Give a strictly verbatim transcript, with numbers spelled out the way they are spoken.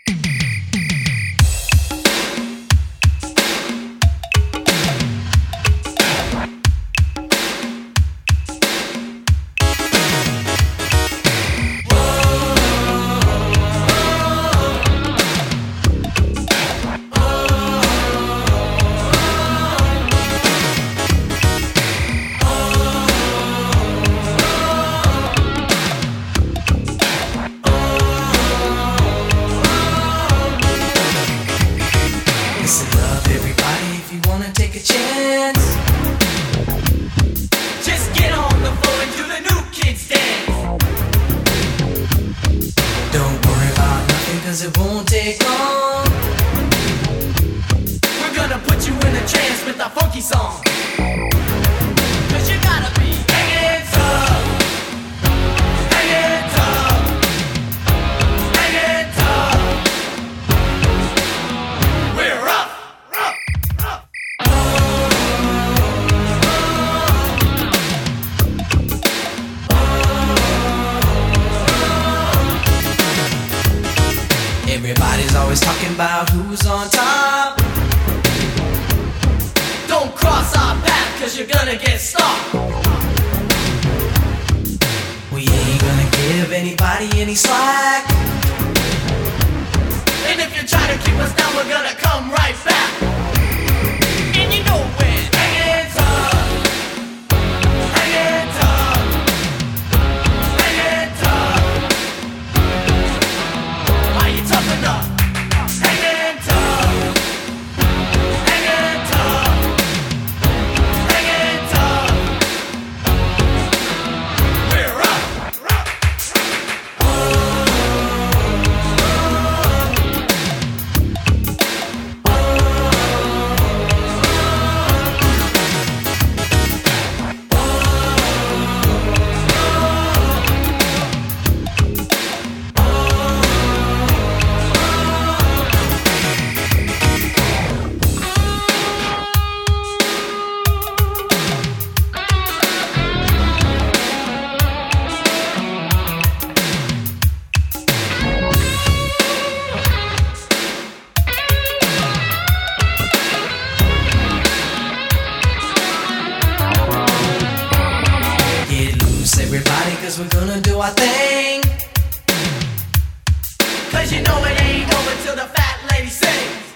It won't take long. We're gonna put you in a trance with a funky song. Cause you gotta be hanging tough, hanging tough, hanging tough. We're rough, rough, rough. Everybody's always talking about who's on top. Don't cross our path, cause you're gonna get stopped. We ain't gonna give anybody any slack. And if you try to keep us down, we're gonna come right back. And you know when hanging tough, hanging tough, hanging tough. Are you tough enough? Hanging tough, hanging tough, hanging tough. We're rough, rough, everybody, cause we're gonna do our thing. Cause you know it ain't over till the fat lady sings.